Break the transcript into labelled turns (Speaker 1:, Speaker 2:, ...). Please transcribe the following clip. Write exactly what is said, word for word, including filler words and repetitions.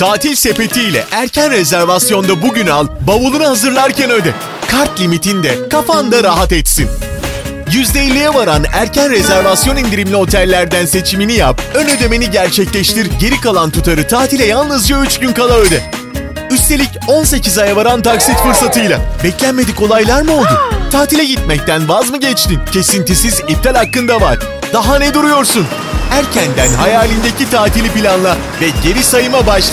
Speaker 1: Tatil sepeti ile erken rezervasyonda bugün al, bavulunu hazırlarken öde. Kart limitin de kafanda rahat etsin. yüzde elliye varan erken rezervasyon indirimli otellerden seçimini yap, ön ödemeni gerçekleştir, geri kalan tutarı tatile yalnızca üç gün kala öde. Üstelik on sekiz aya varan taksit fırsatıyla. Beklenmedik olaylar mı oldu? Tatile gitmekten vaz mı geçtin? Kesintisiz iptal hakkın da var. Daha ne duruyorsun? Erkenden hayalindeki tatili planla ve geri sayıma başla.